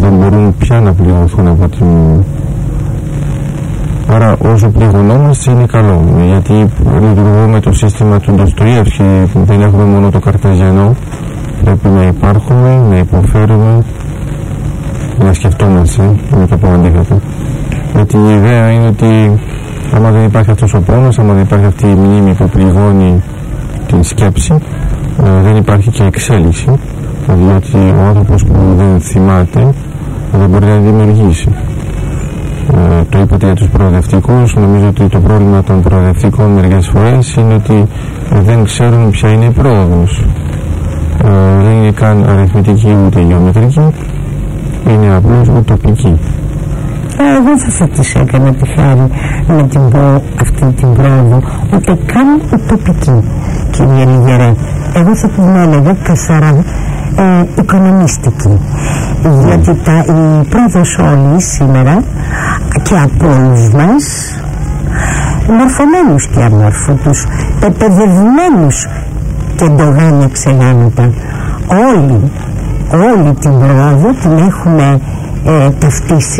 δεν μπορούν πια να πληγωθούν από την... Άρα όσο πληγωνόμαστε είναι καλό, γιατί λειτουργούμε το σύστημα του Ντοστοιεύσκη, δεν έχουμε μόνο το καρτεζιανό, πρέπει να υπάρχουμε, να υποφέρουμε, να σκεφτόμαστε, να το πω αντίθετα. Γιατί η ιδέα είναι ότι άμα δεν υπάρχει αυτός ο πόνος, άμα δεν υπάρχει αυτή η μνήμη που πληγώνει την σκέψη, δεν υπάρχει και εξέλιξη, διότι ο άνθρωπος που δεν θυμάται δεν μπορεί να δημιουργήσει. Το είπατε για τους προοδευτικούς. Νομίζω ότι το πρόβλημα των προοδευτικών μερικές φορές είναι ότι δεν ξέρουν ποια είναι η πρόοδος. Δεν είναι καν αριθμητική ούτε γεωμετρική, είναι απλώς ουτοπική. Εγώ δεν θα της έκανα τη χάρη να την πω αυτή την πρόοδο, ούτε καν ουτοπική, κυρία Λιγερέ. Εγώ θα την έλεγα καθαρά οικονομιστική, γιατί η πρόοδος όλη σήμερα και από όλους μας, μορφωμένους και αμόρφωτους, πεπαιδευμένους και ντογάνια ξεγάνωτα, όλη την πρόοδο την έχουμε ταυτίσει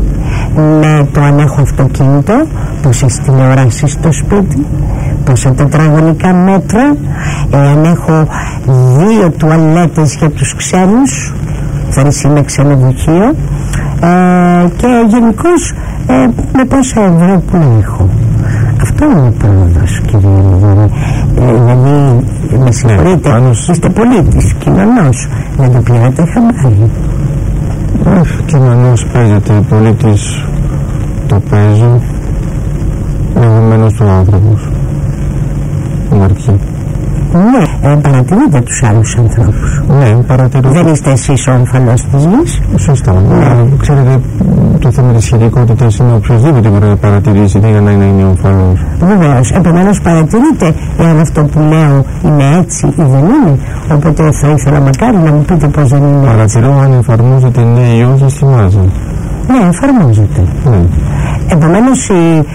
με το αν έχω αυτοκίνητο, πόσες τηλεοράσεις στο σπίτι, πόσα τετραγωνικά μέτρα, αν έχω 2 τουαλέτες για τους ξένους, φέρεις με ξενοδοχείο, και γενικώς με πόσα ευρώ που έχω. Αυτό είναι η πρόοδος, κύριε Λιγερέ. Δηλαδή, με συγχωρείτε, είστε πολίτης, κοινωνός, δεν το πήρατε χαμπάρι. Κοινωνός παίζεται, πολίτης το παίζω, εγωμένος του άνθρωπος. Αρκεί. Ναι, παρατηρείτε τους άλλους ανθρώπους. Ναι, παρατηρώ. Δεν είστε εσείς ο όμφαλος της γης. Σωστά. Ναι. Ξέρετε, το θέμα της σχετικότητας είναι οποιοδήποτε μπορεί να παρατηρήσει, δεν για να είναι όμφαλος. Βεβαίως. Επομένως παρατηρείτε εάν αυτό που λέω είναι έτσι ή δεν είναι. Οπότε θα ήθελα μακάρι να μου πείτε πώς δεν είναι. Παρατηρώ αν εφαρμόζεται ναι ή όχι στη μάζα. Ναι, εφαρμόζεται. Ναι. Επομένως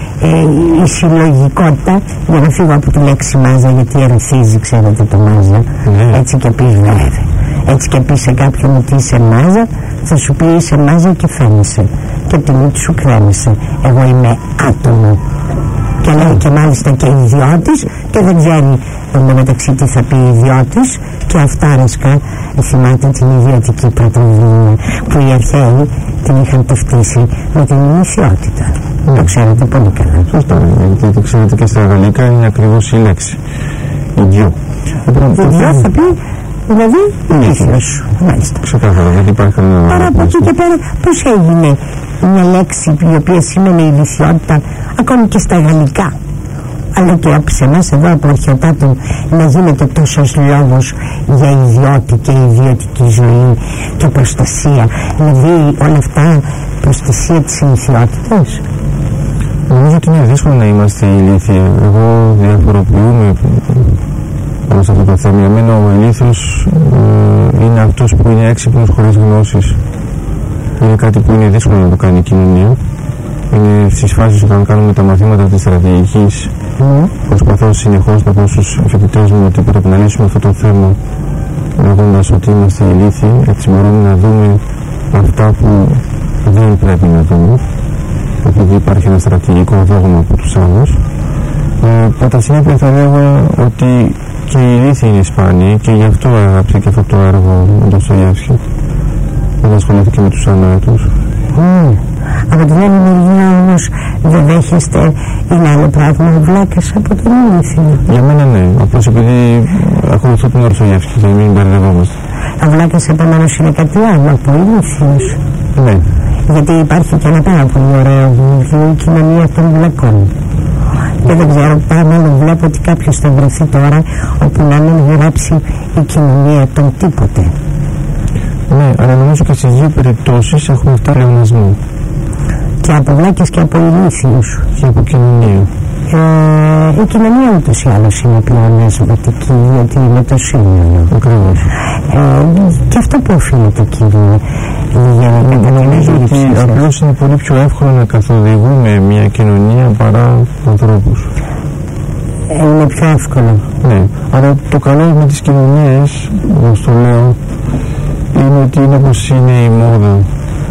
η συλλογικότητα, για να φύγω από τη λέξη μάζα, γιατί ερεθίζει, ξέρετε, το μάζα, έτσι και πεις βέβαια, έτσι και πεις σε κάποιον ότι είσαι μάζα, θα σου πει είσαι μάζα και φαίνεσαι και την μύτη σου κρέμεσαι. Εγώ είμαι άτομο και λέει και μάλιστα και ιδιώτης και δεν ξέρει μεταξύ τι θα πει ιδιώτης και αυτάρισκα. Θυμάται την ιδιωτική πρωτοβουλία που οι αρχαίοι την είχαν ταυτίσει με την ημιθιότητα. Το ξέρετε πολύ καλά. Σωστά, γιατί το ξέρετε και στα γαλλικά είναι ακριβώς η λέξη ιδιό. Ιδιό θα πει δηλαδή ηλίθιος. Μάλιστα. Ξεκάθαρα, δεν υπάρχει κανένα. Άρα από εκεί και πέρα πώς έγινε μια λέξη η οποία σημαίνει ηλιθιότητα ακόμη και στα γαλλικά, αλλά και από σε εμάς εδώ από αρχαιοτάτων να γίνεται τόσος λόγος για ιδιώτη και ιδιωτική ζωή και προστασία, δηλαδή όλα αυτά προστασία της ηλιθιότητας. Νομίζω ότι είναι δύσκολο να είμαστε ηλίθιοι. Εγώ διαφοροποιούμε πάνω σε αυτό το θέμα. Για μένα ο ηλίθιος είναι αυτός που είναι έξυπνος χωρίς γνώσεις. Είναι κάτι που είναι δύσκολο να το κάνει η κοινωνία. Είναι στις φάσεις όταν κάνουμε τα μαθήματα της στρατηγικής. Προσπαθώ συνεχώς να πω στους φοιτητές μου ότι πρέπει να λύσουμε αυτό το θέμα, λέγοντας ότι είμαστε ηλίθιοι. Έτσι μπορούμε να δούμε αυτά που δεν πρέπει να δούμε, επειδή υπάρχει ένα στρατηγικό δόγμα από τους άλλους. Κατά συνέπεια θα λέγω ότι και η ηλίθιοι είναι σπάνιοι και γι' αυτό έγραψε και αυτό το έργο ο Ντοστοιεύσκη. Δεν ασχολήθηκε με τους ανόητους. Από την άλλη μεριά όμως δεν δέχεστε, είναι άλλο πράγμα ο βλάκας από τον ηλίθιο. Για μένα ναι, απλώς επειδή ακολουθώ τον Ντοστοιεύσκη, για να μην μπερδευόμαστε. Ο βλάκας επομένως είναι κάτι άλλο από ηλίθιος. Ναι. Γιατί υπάρχει και ένα πάρα πολύ ωραίο βιβλίο, η κοινωνία των βλακών. Και δεν ξέρω, παραμάλλον βλέπω ότι κάποιος θα βρεθεί τώρα όπου να μην γράψει η κοινωνία των τίποτε. Ναι, αλλά νομίζω και στις δύο περιπτώσεις έχουμε φτάσει πλεονασμό. Και από βλάκες και από ηλίθιους. Και από κοινωνία. Η κοινωνία ούτως ή άλλως είναι πλεονασματική, γιατί είναι το σύνολο. Ακριβώς. Και αυτό που οφείλεται, κύριε, για να νομίζω ότι απλώς είναι πολύ πιο εύκολο να καθοδηγούμε μια κοινωνία παρά ανθρώπους. Είναι πιο εύκολο. Ναι, αλλά το καλό με τις κοινωνίες, όπως το λέω, είναι ότι είναι όπως είναι η μόδα.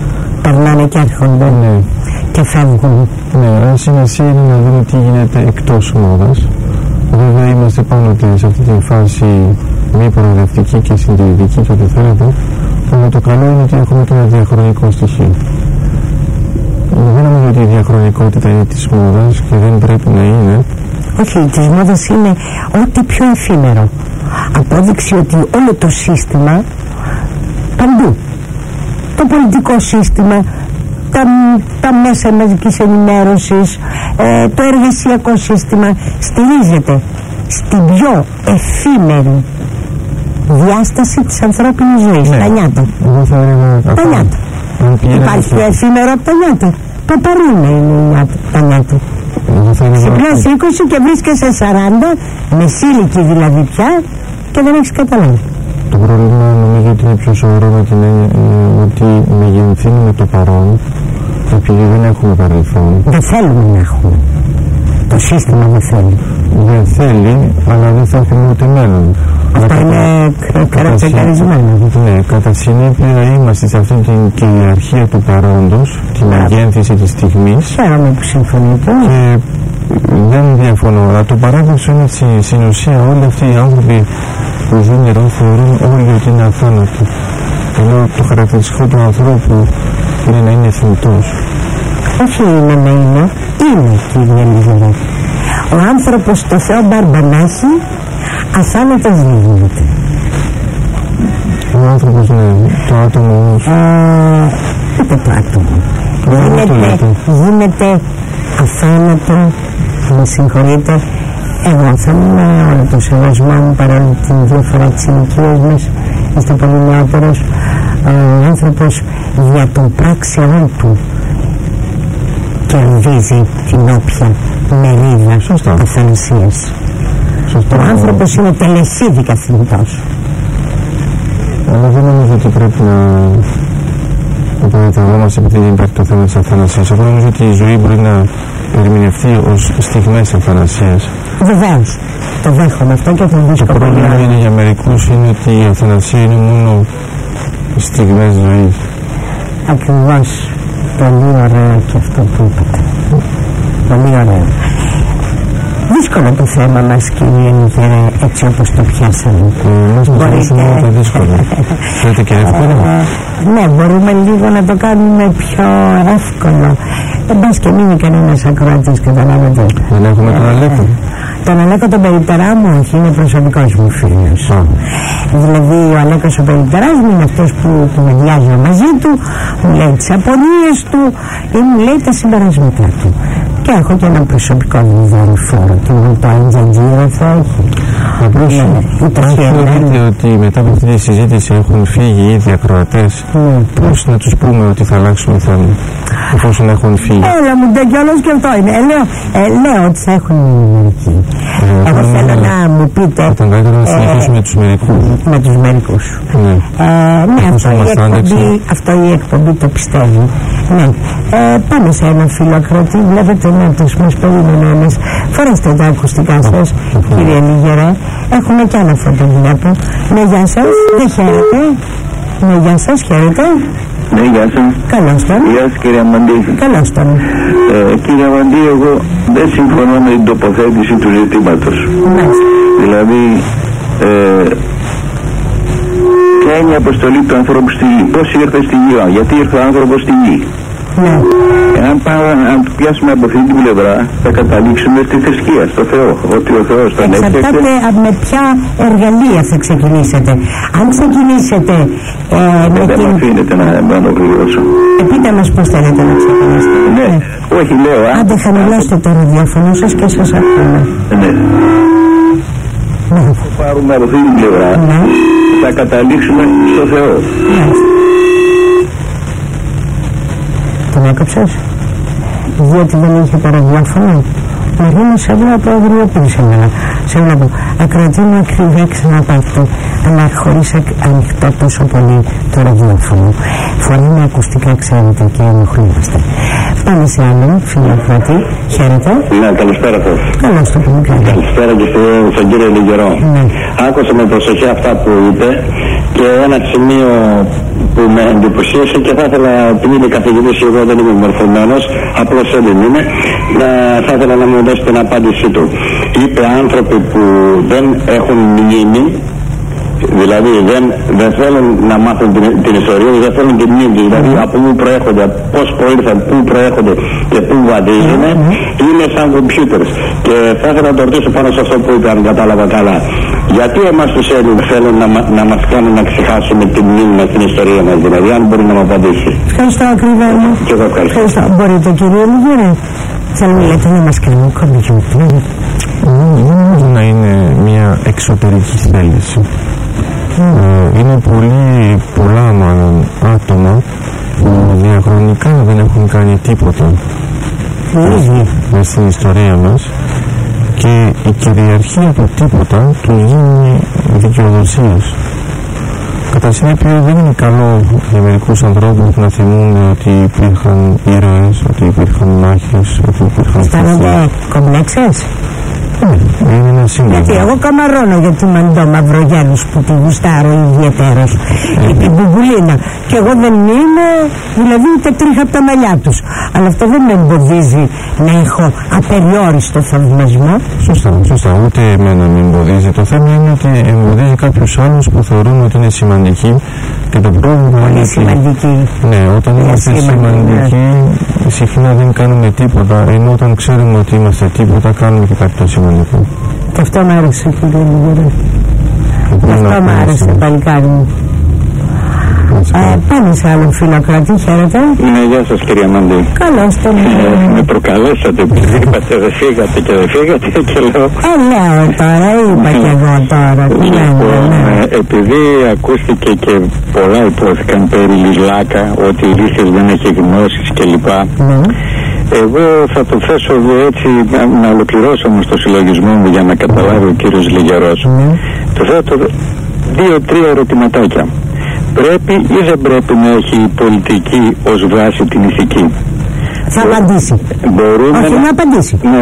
περνάνε και έρχονται. Ναι. Και φεύγουν. Ναι, αλλά σημασία είναι να δούμε τι γίνεται εκτός μόδας. Βέβαια είμαστε πάνω σε αυτή τη φάση μη προοδευτική και συντηρητική και ό,τι θέλετε, αλλά το καλό είναι ότι έχουμε και ένα διαχρονικό στοιχείο. Δεν νομίζω ότι η διαχρονικότητα είναι της μόδας και δεν πρέπει να είναι. Όχι, της μόδας είναι ό,τι πιο εφήμερο. Απόδειξη ότι όλο το σύστημα παντού, το πολιτικό σύστημα, τα μέσα μαζικής ενημέρωσης, το εργασιακό σύστημα στηρίζεται στην πιο εφήμερη διάσταση της ανθρώπινης ζωής. Τα νιάτα. Τα νιάτα. Υπάρχει πιο εφήμερο από τα νιάτα. Το παρούμε είναι τα νιάτα. Συμπλάς 20 και βρίσκεσαι 40, μεσήλικη δηλαδή πια, και δεν έχεις καταλάβει. Το πρόβλημα νομίζω ότι είναι πιο σοβαρό με την έννοια ότι μεγενθύνουμε το παρόν, επειδή δεν έχουμε παρελθόν. Δεν θέλουμε να έχουμε. Το σύστημα δεν θέλει. Δεν θέλει, αλλά δεν θα έχουμε ούτε μέλλον. Αυτό είναι καρακτηρισμένο. Ναι, κατά συνέπεια είμαστε σε αυτή την κυριαρχία του παρόντος, τη μεγένθηση της στιγμής. Χαίρομαι που συμφωνείτε. Και δεν διαφωνώ, αλλά το παράδοξο είναι στην ουσία όλοι αυτοί οι άνθρωποι που ζουν εδώ θεωρούν όλοι ότι είναι αθάνατοι. Ενώ το χαρακτηριστικό του ανθρώπου είναι να είναι θνητός. Όχι είναι να είναι, κύριε Λιγερέ. Ο άνθρωπος το Θεό Μπαρμπανάχη αθάνατος δεν γίνεται. Ο άνθρωπος, ναι, το άτομο όμως. Ούτε το άτομο. Γίνεται αθάνατο, με συγχωρείτε. Εγώ θα ήμουν όλο το σεβασμό μου παρόλο την διαφορά της ηλικίας μας, είστε πολύ νεότερος. Ο άνθρωπος για τον πράξεών του κερδίζει την όποια μερίδα αθανασίας. Ο άνθρωπος είναι τελεσίδικα θνητός. Αλλά δεν νομίζω ότι πρέπει να παρατηρούμαστε επειδή υπάρχει το θέμα της αθανασίας. Εγώ νομίζω ότι η ζωή μπορεί να ερμηνευτεί ως στιγμές αθανασίας. Βεβαίως, το δέχομαι αυτό και το βρίσκω. Το πρόβλημα είναι για μερικούς είναι ότι η αθανασία είναι μόνο στιγμές ζωής. Ακριβώς. Πολύ ωραίο και αυτό που είπατε. Πολύ ωραίο. Δύσκολο το θέμα μας, κύριε Λιγερέ, έτσι όπως το πιάσαμε. Μας μπορείτε τα δύσκολα. Θέλετε και εύκολο. Ναι, μπορούμε λίγο να το κάνουμε πιο εύκολο. Δεν πας και μείνει κανένας ακροατής, καταλάβετε. Δεν έχουμε τον Αλέκο. Τον Αλέκο τον Περιπτερά μου, όχι, είναι προσωπικός μου φίλος. Δηλαδή ο Αλέκος ο Περιπτεράς μου είναι αυτός που κουβεντιάζω μαζί του, μου λέει τις απορίες του ή μου λέει τα συμπεράσματά του. Και έχω και ένα προσωπικό δορυφόρο του, το αντζαντζίροφο έχει. Απλώς θεωρείτε ότι μετά από αυτή τη συζήτηση έχουν φύγει ήδη ακροατές. Πώς να τους πούμε ότι θα αλλάξουμε θέμα, εφόσον έχουν φύγει? Έλα μου ντε κιόλας και αυτό είναι. Λέω ότι θα έχουν μερικοί. Εγώ θέλω να μου πείτε. Ήταν καλύτερα να συνεχίσουμε με τους μερικούς. Με τους μερικούς. Ναι, αυτό η εκπομπή το πιστεύει. Ναι. Πάμε σε ένα φίλο ακροατή. Βλέπετε να τους μας περίμενε ένας. Φορέστε τα ακουστικά σας, κύριε Λιγερέ. Έχουμε κι άλλο αυτό που βλέπω. Ναι, γεια σας. Δεν χαίρετε. Ναι, γεια σας. Χαίρετε. Ναι, γεια σας. Καλώς τον. Γεια σας, κύριε Αμαντή. Καλώς τον. Κύριε Αμαντή, εγώ δεν συμφωνώ με την τοποθέτηση του ζητήματος. Δηλαδή, ποια είναι η αποστολή του ανθρώπου στη γη? Πώς ήρθε στη γη? Γιατί ήρθε ο άνθρωπος στη γη? Ναι. Αν το πιάσουμε από αυτή την πλευρά, θα καταλήξουμε στη θρησκεία, στο Θεό. Ότι ο Θεός τον έφτιαξε. Εξαρτάται με ποια εργαλεία θα ξεκινήσετε. Αν ξεκινήσετε με δεν με αφήνετε να ολοκληρώσω. Πείτε μας πώς θέλετε να ξεκινήσετε. Ναι, όχι λέω. Άντε χαμηλώστε το ραδιόφωνο σας και σας ακούμε. Ναι. Αν το πάρουμε από αυτή την πλευρά, θα καταλήξουμε στο Θεό. Τον έκοψες? Διότι δεν είχε το ραδιόφωνο. Μερίμω σε βλέπω από αγριοπή σήμερα. Σε βλέπω ακροατή μου ακριβή ξαναπάρτω, αλλά χωρίς ανοιχτό τόσο πολύ το ραδιόφωνο. Φοράμε ακουστικά, ξέρετε, και ενοχλούμαστε. Πάμε σε άλλον φιλοκρατή. Χαίρετε. Ναι, καλησπέρα σας. Καλώς το πούμε. Καλησπέρα και στον κύριο Λιγερό. Ναι. Άκουσα με προσοχή αυτά που είπε και ένα σημείο που με εντυπωσίασε και θα ήθελα, επειδή είμαι καθηγητής, εγώ δεν είμαι μορφωμένος, απλώς δεν είμαι, θα ήθελα να μου δώσει την απάντησή του. Είπε άνθρωποι που δεν έχουν μνήμη, δηλαδή δεν θέλουν να μάθουν την ιστορία, δεν θέλουν την μνήμη, δηλαδή από πού προέρχονται, πώς προήλθαν, πού προέρχονται και πού βαδίζουν, είναι σαν computers. Και θα ήθελα να το ρωτήσω πάνω σε αυτό που είπε, αν κατάλαβα καλά. Γιατί εμάς τους Έλληνες θέλουν να μας κάνουν να ξεχάσουμε την μνήμη μας, την ιστορία μας, δηλαδή, αν μπορεί να μου απαντήσει. Ευχαριστώ ακριβά μου. Και εγώ ευχαριστώ. Μπορείτε, κύριε Λιγερέ. Θέλουμε, λέτε, να μας κάνουν κομπιούτερ. Δεν νομίζω να είναι μια εξωτερική θέληση. Είναι πολλά μάλλον άτομα που διαχρονικά δεν έχουν κάνει τίποτα μες στην ιστορία μας και η κυριαρχία του τίποτα του γίνει δικαιοδοσίας. Κατά συνέπεια δεν είναι καλό για μερικούς ανθρώπους να θυμούν ότι υπήρχαν ήρωες, ότι υπήρχαν μάχες, ότι υπήρχαν... Αισθάνονται κομπλέξες? Είναι ένα σύμβολο. Γιατί εγώ καμαρώνω για τη Μαντώ Μαυρογιάννους που τη γουστάρω ιδιαίτερος, ή την Μπουμπουλίνα, και εγώ δεν είμαι, δηλαδή, ούτε τρίχα από τα μαλλιά τους, αλλά αυτό δεν με εμποδίζει να έχω απεριόριστο θαυμασμό. Σωστά, ούτε εμένα με εμποδίζει. Το θέμα είναι ότι εμποδίζει κάποιους άλλους που θεωρούν ότι είναι σημαντικοί, και το πρόβλημα είναι σημαντική. Ναι, όταν είμαστε σημαντικοί συχνά δεν κάνουμε τίποτα, ενώ όταν ξέρουμε ότι είμαστε τίποτα κάνουμε και κάτι το σημαντικό. Και αυτό μ' άρεσε, κύριε Λιγερέ. Αυτό μ' άρεσε, παλικάρι μου. Πάμε σε άλλον φιλοκρατή. Χαίρετε. Ναι, γεια σας, κυρία Μαντή. Καλώς το με προκαλέσατε, επειδή είπατε δεν φύγατε και δεν φύγατε και λέω... λέω τώρα, είπα και εγώ τώρα. Επειδή ακούστηκε και πολλά υπόθηκαν περί Λιλάκα, ότι η Λύσης δεν έχει γνώσεις κλπ. Εγώ θα το θέσω έτσι, να ολοκληρώσω όμως το συλλογισμό μου για να καταλάβει ο κύριος Λιγερός. Το θέτω 2-3 ερωτηματάκια. Πρέπει ή δεν πρέπει να έχει η πολιτική ως βάση την ηθική? Θα απαντήσει. Όχι, να απαντήσει. Ναι,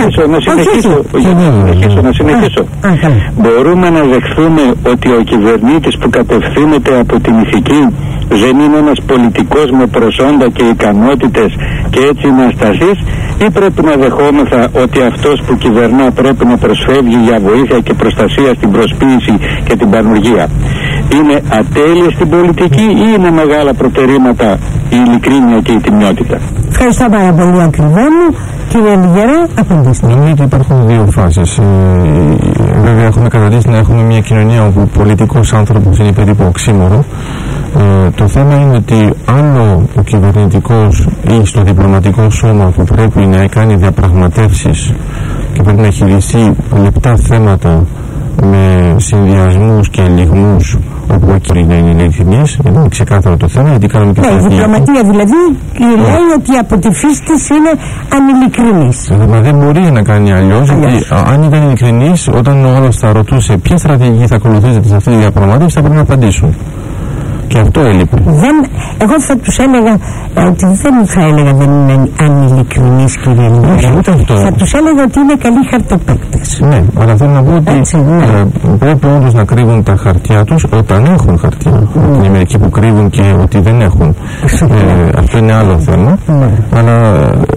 να συνεχίσω. Μπορούμε να δεχθούμε ότι ο κυβερνήτης που κατευθύνεται από την ηθική δεν είναι ένας πολιτικός με προσόντα και ικανότητες και έτσι είναι ασταθής, ή πρέπει να δεχόμεθα ότι αυτός που κυβερνά πρέπει να προσφεύγει για βοήθεια και προστασία στην προσποίηση και την πανουργία? Είναι ατέλεια στην πολιτική ή είναι μεγάλα προτερήματα η ειλικρίνεια και η τιμιότητα? Ευχαριστώ πάρα πολύ, ακριβά μου. Κύριε Λιγερέ, απαντήστε. Νομίζω ότι υπάρχουν δύο φάσεις. Βέβαια έχουμε καταδείξει να έχουμε μια κοινωνία όπου ο πολιτικός άνθρωπος είναι περίπου οξύμορο. Το θέμα είναι ότι άλλο ο κυβερνητικός ή στο διπλωματικό σώμα που πρέπει να κάνει διαπραγματεύσεις και πρέπει να χειριστεί λεπτά θέματα με συνδυασμούς και ελιγμούς, όπου εκεί να είναι ειλικρινής, είναι ξεκάθαρο το θέμα, γιατί κάνουμε και η διπλωματία δηλαδή λέει ότι από τη φύση της είναι ανηλικρινής. Μα δεν μπορεί να κάνει αλλιώς, γιατί αν ήταν ειλικρινής, όταν ο άλλος θα ρωτούσε ποια στρατηγική θα ακολουθήσετε σε αυτή τη διαπραγμάτευση, θα πρέπει να απαντήσουν. Και αυτό έλειπε. Εγώ θα τους έλεγα ότι δεν θα έλεγα δεν είναι ανηλικρινείς, κύριε Λιγερέ. Θα τους έλεγα ότι είναι καλοί χαρτοπαίκτες. Ναι, αλλά θέλω να πω ότι πρέπει όντως να κρύβουν τα χαρτιά τους όταν έχουν χαρτιά. Είναι μερικοί που κρύβουν και ότι δεν έχουν. Αυτό είναι άλλο θέμα. Αλλά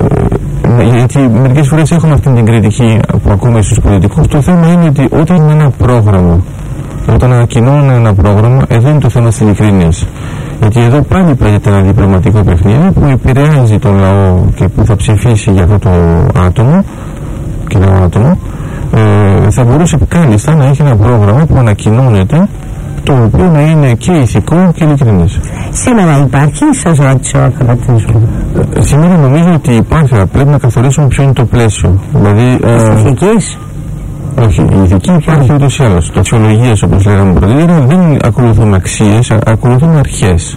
γιατί μερικές φορές έχουμε αυτή την κριτική που ακούμε στους πολιτικούς. Το θέμα είναι ότι όταν είναι ένα πρόγραμμα, όταν ανακοινώνουν ένα πρόγραμμα, εδώ είναι το θέμα της ειλικρίνειας. Γιατί εδώ πάλι παίζεται ένα διπλωματικό παιχνίδι που επηρεάζει τον λαό και που θα ψηφίσει για αυτό το άτομο και το άτομο. Θα μπορούσε κάλλιστα να έχει ένα πρόγραμμα που ανακοινώνεται, το οποίο να είναι και ηθικό και ειλικρινές. Σήμερα υπάρχει, σας ρώτησε ο ακροατής μου. Σήμερα νομίζω ότι υπάρχει, αλλά πρέπει να καθορίσουμε ποιο είναι το πλαίσιο. Δηλαδή, ηθικής. Όχι, η ηθική υπάρχει ούτως ή άλλως. Το αξιολογίες, όπως λέγαμε πρωτήτερα, δεν ακολουθούν αξίες, ακολουθούν αρχές.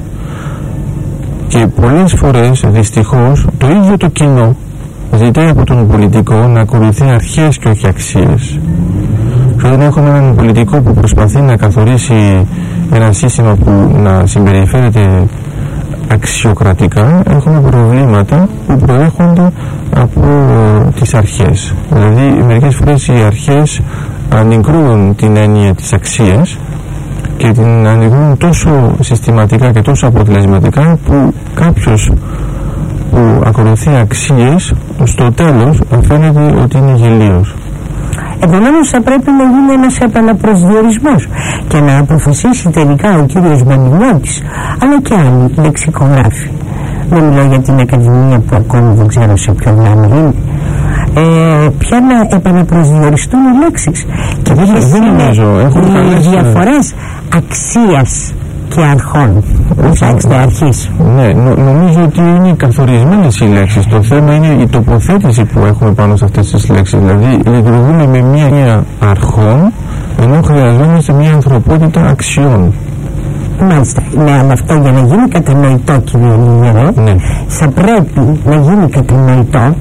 Και πολλές φορές, δυστυχώς, το ίδιο το κοινό ζητάει από τον πολιτικό να ακολουθεί αρχές και όχι αξίες. Και όταν έχουμε έναν πολιτικό που προσπαθεί να καθορίσει ένα σύστημα που να συμπεριφέρεται αξιοκρατικά έχουμε προβλήματα που προέρχονται από τις αρχές. Δηλαδή μερικές φορές οι αρχές ανικρούν την έννοια της αξίας και την ανικρούν τόσο συστηματικά και τόσο αποτελεσματικά που κάποιος που ακολουθεί αξίες στο τέλος φαίνεται ότι είναι γελίος. Επομένως θα πρέπει να γίνει ένας επαναπροσδιορισμός και να αποφασίσει τελικά ο κύριος Μανινιώτης, αλλά και άλλοι λεξικογράφοι. Δεν μιλάω για την Ακαδημία που ακόμη δεν ξέρω σε ποιο γράμμα είναι. Πια να επαναπροσδιοριστούν οι λέξεις και ποιες είναι οι διαφορές αξίας και αρχών. Ψάξτε αρχής. Ναι, νομίζω ότι είναι καθορισμένες οι λέξεις. Το θέμα είναι η τοποθέτηση που έχουμε πάνω σε αυτές τις λέξεις. Δηλαδή λειτουργούμε με μία αρχών ενώ χρειαζόμαστε μία ανθρωπότητα αξιών. Μάλιστα, ναι, αλλά αυτό για να γίνει κατανοητό, κύριε Λιγερό, ναι, θα πρέπει να γίνει κατανοητό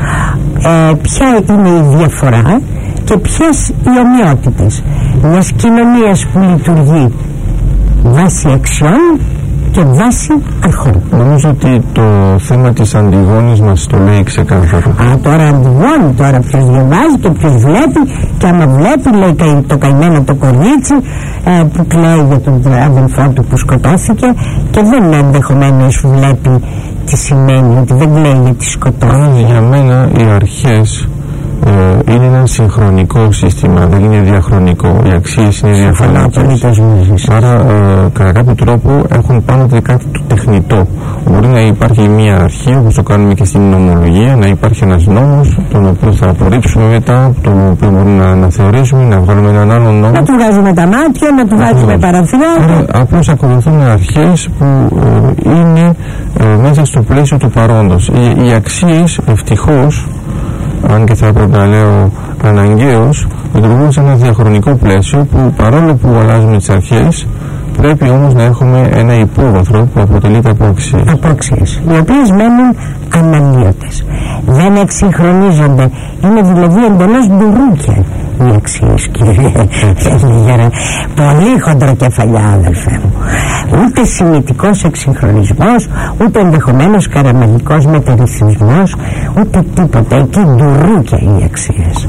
ποια είναι η διαφορά και ποιες οι ομοιότητες μιας κοινωνίας που λειτουργεί βάση αξιών και βάση αρχών. Νομίζω ότι το θέμα της Αντιγόνης μας το λέει ξεκάθαρα. Τώρα Αντιγόνη, τώρα ποιος διαβάζει και ποιος βλέπει, και άμα βλέπει λέει το καημένο το κορίτσι που κλαίει για τον αδελφό του που σκοτώθηκε και δεν ενδεχομένως βλέπει τι σημαίνει, ότι δεν κλαίει γιατί σκοτώθηκε. Για μένα οι αρχές είναι ένα συγχρονικό σύστημα, δεν είναι διαχρονικό. Οι αξίες είναι διαφορετικές. Άρα κατά κάποιο τρόπο έχουν πάνω κάτι το τεχνητό. Μπορεί να υπάρχει μια αρχή, όπως το κάνουμε και στην νομολογία, να υπάρχει ένας νόμος τον οποίο θα απορρίψουμε μετά, τον οποίο μπορούμε να αναθεωρήσουμε, να βγάλουμε έναν άλλο νόμο, να του βγάζουμε τα μάτια, να του βάζουμε παραθυράκια. Απλώς ακολουθούμε αρχές που είναι μέσα στο πλαίσιο του παρόντος. Οι αξίες ευτυχώς, αν και θα έπρεπε να λέω αναγκαίως, λειτουργούν σε ένα διαχρονικό πλαίσιο που παρόλο που αλλάζουμε τις αρχές πρέπει όμως να έχουμε ένα υπόβαθρο που αποτελείται από αξίες. Από αξίες, οι οποίες μένουν αναλύωτες. Δεν εξυγχρονίζονται. Είναι δηλαδή εντελώς μπουρούκια οι αξίες, κύριε Λιγερό. Πολύ χοντροκεφαλιά, αδελφέ μου. Ούτε σημητικός εξυγχρονισμός, ούτε ενδεχομένως καραμελικός μεταρρυθμισμός, ούτε τίποτα. Εκεί μπουρούκια οι αξίες.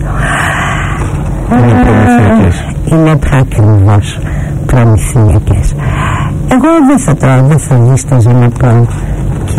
Είναι προμηθειακές. Είναι ακριβώς προμηθειακές. Εγώ δεν θα δίσταζα να πω και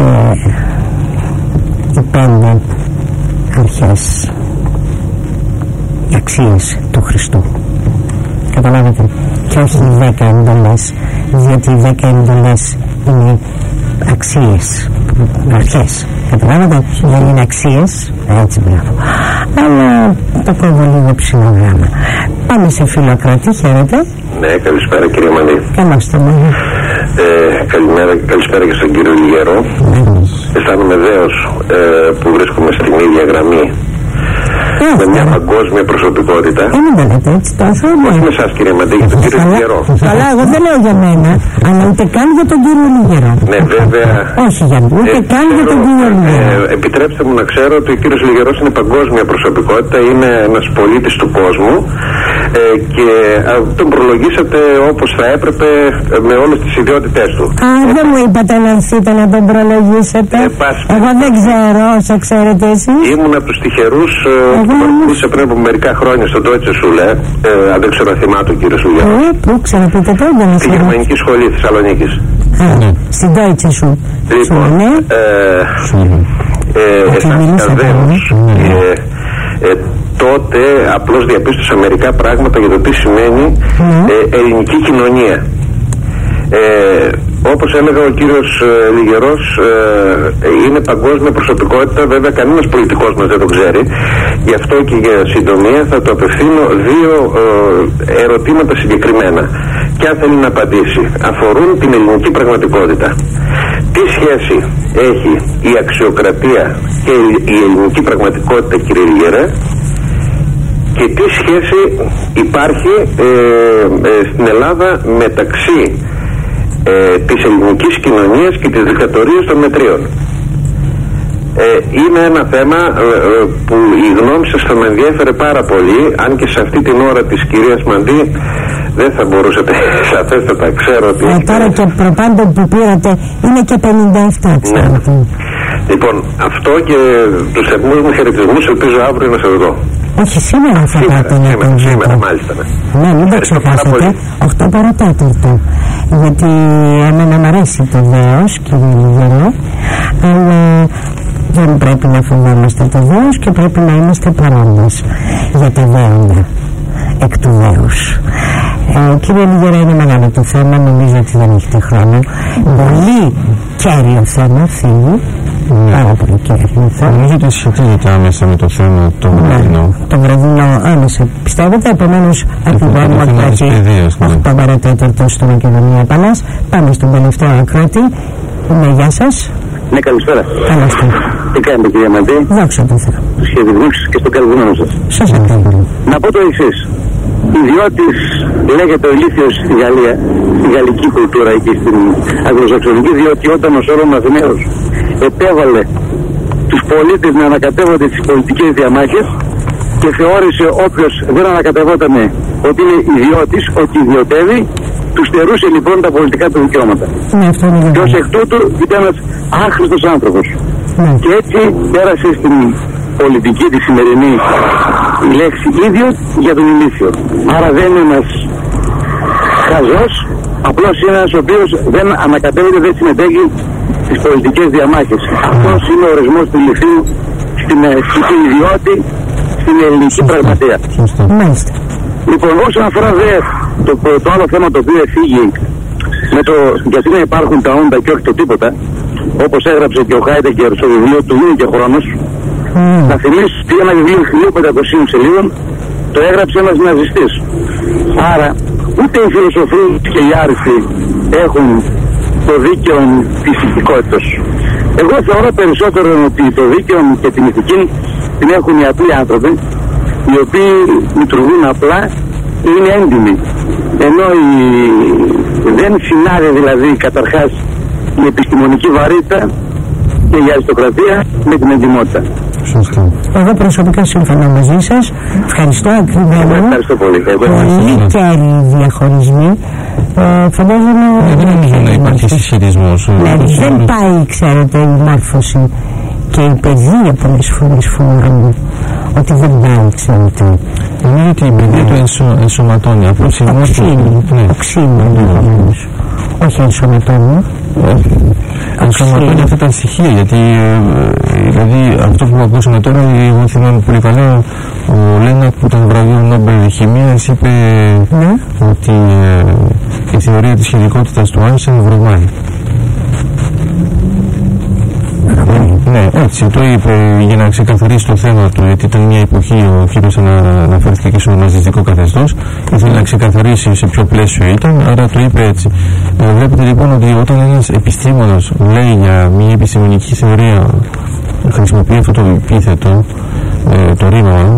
οι 5 αρχές, οι αξίες του Χριστού. Καταλάβετε, και όχι οι 10 εντολές, διότι οι 10 εντολές είναι αξίες, αρχές. Καταλάβετε, δεν είναι αξίες, έτσι μπράβο. Αλλά το κόβω λίγο ψηλογράμμα. Πάμε σε Φιλοκράτη, χαίρετε. Ναι, καλησπέρα κύριε Μανή. Καλώς το μόνοι. Καλησπέρα και στον κύριο Λιγερό. Αισθάνομαι δέος που βρίσκομαι στην ίδια γραμμή με μια παγκόσμια προσωπικότητα. Μην το λέτε έτσι τόσο. Όχι με εσάς κύριε Μαντή, για τον κύριο Λιγερό. Καλά, εγώ δεν λέω για μένα, αλλά ούτε καν για τον κύριο Λιγερό. Ναι, βέβαια. Όχι για μένα, ούτε καν για τον κύριο Λιγερό. Επιτρέψτε μου να ξέρω ότι ο κύριος Λιγερός είναι παγκόσμια προσωπικότητα, είναι ένας πολίτης του κόσμου και τον προλογίσατε όπως θα έπρεπε με όλες τις ιδιότητές του. Δεν μου είπατε να έρθετε να τον προλογίσετε. Εγώ δεν ξέρω όσα ξέρετε εσείς. Ήμουν από τους τυχερούς που παρακολούθησα πριν από μερικά χρόνια στο Deutsche Schule. Αν δεν ξέρω, θυμάται ο κύριος Λιγερό. Πού ξαναπείτε τότε? Στη Γερμανική Σχολή Θεσσαλονίκης. Στην Deutsche Schule. Λοιπόν, αισθάνθηκα δέος τότε απλώς διαπίστωσα μερικά πράγματα για το τι σημαίνει ελληνική κοινωνία. Όπως έλεγα, ο κύριος Λιγερός είναι παγκόσμια προσωπικότητα. Βέβαια κανένας πολιτικός μας δεν το ξέρει. Γι' αυτό και για συντομία θα το απευθύνω 2 ερωτήματα συγκεκριμένα, και αν θέλει να απαντήσει. Αφορούν την ελληνική πραγματικότητα. Τι σχέση έχει η αξιοκρατία και η ελληνική πραγματικότητα, κύριε Λιγερέ, και τι σχέση υπάρχει στην Ελλάδα μεταξύ της ελληνικής κοινωνίας και της δικτατορίας των μετρίων? Είναι ένα θέμα που η γνώμη σας θα με ενδιέφερε πάρα πολύ, αν και σε αυτή την ώρα της κυρίας Μαντή δεν θα μπορούσατε σαφέστατα, ξέρω ότι... Τώρα και προπάντων που πήρατε είναι και 57, ξέρετε. Ναι. Λοιπόν, αυτό και τους θερμούς μου χαιρετισμούς, ελπίζω αύριο να σας δω. Όχι, σήμερα θα πάτε να τον δείτε. Σήμερα, μάλιστα. Ναι, μην το ξεχάσετε, 8 παρατέταρτο. Γιατί εμένα μου αρέσει το δέος, κύριε Λιγέλο, αλλά δεν πρέπει να φοβόμαστε το δέος και πρέπει να είμαστε παρόντες για τα δέοντα εκ του δέους. Κύριε Λιγέρα, είναι μεγάλο το θέμα, νομίζω ότι δεν έχετε χρόνο. Πολύ κέριο θέμα, φίλοι. Πάρα πολύ κέριο θέμα. Νομίζω ότι σχετίζεται άμεσα με το θέμα το βραδινό. Το βραδινό άμεσα πιστεύετε, επομένως από την πόρμα κράτη 8 παρατέταρτο στο Μακεδονία Παλάς. Πάμε στον τελευταίο ακράτη. Ναι, γεια σας. Ναι, καλησπέρα. Καλώς το. Τι κάνετε, κυρία Μαντή? Δόξα τω Θεώ. Στους χαιρετισμούς και στον καλεσμένο σας. Σας ευχαριστώ. Να πω το εξής. Ιδιώτης λέγεται ο ηλίθιος στη Γαλλία, στη γαλλική κουλτούρα εκεί στην αγγλοσαξονική, διότι όταν ο Σόλων Αθηναίος επέβαλε τους πολίτες να ανακατεύονται τις πολιτικές διαμάχες και θεώρησε όποιος δεν ανακατευότανε ότι είναι ιδιώτης, ότι ιδιωτεύει, του στερούσε λοιπόν τα πολιτικά του δικαιώματα. Ναι, αυτό είναι και ως εκ τούτου ήταν ένας άχρηστος άνθρωπος. Ναι. Και έτσι πέρασε στην πολιτική τη σημερινή η λέξη ίδιο για τον ηλίθιο. Άρα δεν είναι ένας χαζός, απλώς είναι ένας ο οποίος δεν ανακατεύεται, δεν συμμετέχει στις πολιτικές διαμάχες. Αυτός είναι ο ορισμός του ηλίθιου στην ιδιώτη, στην ελληνική πραγματεία. Μάλιστα. Λοιπόν, όσον αφορά το άλλο θέμα το οποίο εφήγει με το γιατί να υπάρχουν τα όντα και όχι το τίποτα, όπως έγραψε και ο Χάιντεγκερ στο βιβλίο του «Είναι και χρόνος», να θυμίσω ότι ένα βιβλίο 1500 σελίδων το έγραψε ένας ναζιστής. Άρα ούτε οι φιλοσοφοί και οι άριστοι έχουν το δίκαιο της ηθικότητας. Εγώ θεωρώ περισσότερο ότι το δίκαιο και την ηθική την έχουν οι απλοί άνθρωποι, οι οποίοι λειτουργούν απλά και είναι έντιμοι. Ενώ δεν συνάδει δηλαδή καταρχάς η επιστημονική βαρύτητα και η αριστοκρατία με την εντιμότητα. Σωστά. Εγώ προσωπικά συμφωνώ μαζί σας. Ευχαριστώ ακριβώς. Ευχαριστώ πολύ. Πολύ κέρδιοι διαχωρισμοί. Φαντάζομαι. Δεν νομίζω να υπάρχει συσχετισμός. Δεν πάει, ξέρετε, η μόρφωση και η παιδεία πολλές φορές φοβάμαι ότι δεν πάει, ξέρετε. Νομίζω ότι η παιδεία του ενσωματώνει. Οξύνει, όχι ενσωματώνει. Ενσωματώνει αυτά τα στοιχεία, γιατί δηλαδή αυτό που ακούσαμε τώρα, εγώ θυμάμαι πολύ καλά, ο Λένακ που ήταν βραβείο Νόμπελ Χημίας είπε ότι η θεωρία της χημικότητας του Άινστάιν βρωμάει. Ναι, έτσι το είπε για να ξεκαθαρίσει το θέμα του, γιατί ήταν μια εποχή, ο κύριος αναφέρθηκε και στο ναζιστικό καθεστώς, ήθελε να ξεκαθαρίσει σε ποιο πλαίσιο ήταν, άρα το είπε έτσι. Βλέπετε λοιπόν ότι όταν ένας επιστήμονας λέει για μια επιστημονική θεωρία, χρησιμοποιεί αυτό το επίθετο, το ρήμα,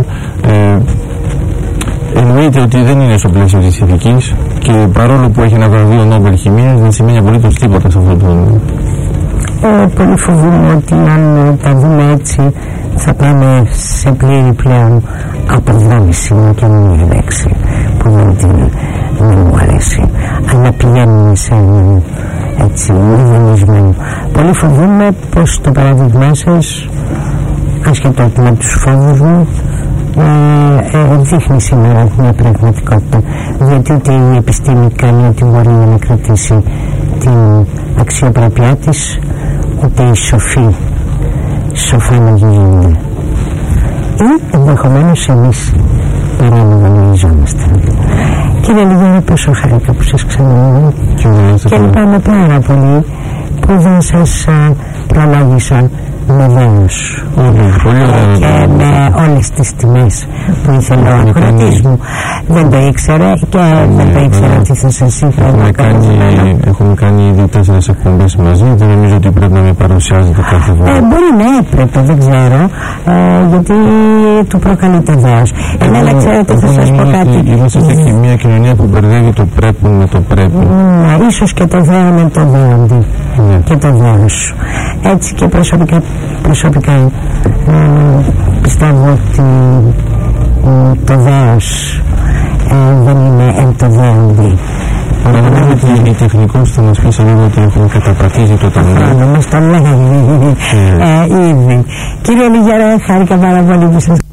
εννοείται ότι δεν είναι στο πλαίσιο της ηθικής και παρόλο που έχει ένα βραβείο Νόμπελ Χημίας δεν σημαίνει απολύτως τίποτα σε αυτό το... Πολύ φοβούμαι ότι αν τα δούμε έτσι θα πάμε σε πλήρη πλέον αποδόμηση και μία λέξη που δεν μου αρέσει, αλλά πηγαίνουμε σε έτσι μηδενισμό. Πολύ φοβούμαι πως το παράδειγμά σας, ασχετά με τους φόβους μου, δείχνει σήμερα μια πραγματικότητα, διότι ούτε η επιστήμη κάνει ό,τι μπορεί να κρατήσει την αξιοπρέπειά της, ούτε οι σοφοί σοφανογίζονται, ή ενδεχομένως εμείς παρανομονιζόμαστε. Κύριε Λιγέρα, πόσο χάρηκα που σας ξαναδώ και λυπάμαι πάρα πολύ που δεν σας προλόγησα με δέος και με όλες τις τιμές που ήθελε ο ακροατής μου. Δεν το ήξερε και δεν το ήξερε ότι θα σας είχα. Έχουμε κάνει ήδη 4 εκπομπές μαζί, δεν νομίζω ότι πρέπει να με παρουσιάζετε κάθε φορά. Μπορεί να έπρεπε, δεν ξέρω, γιατί του προκαλείται δέος. Εμένα ξέρετε, θα σας πω κάτι. Είμαστε σε μια κοινωνία που μπερδεύει το πρέπει με το πρέπει. Ίσως και το δέο με το δέοντι. και το δέος σου. Έτσι και προσωπικά πιστεύω ότι το δέος δεν είναι εν το δέοντι. Οι τεχνικούς θα μας πει σε λίγο ότι έχουν καταπατήσει το ταμείο. Μας το λέει ήδη. Κύριε Λιγερέ, χάρηκα πάρα πολύ που σας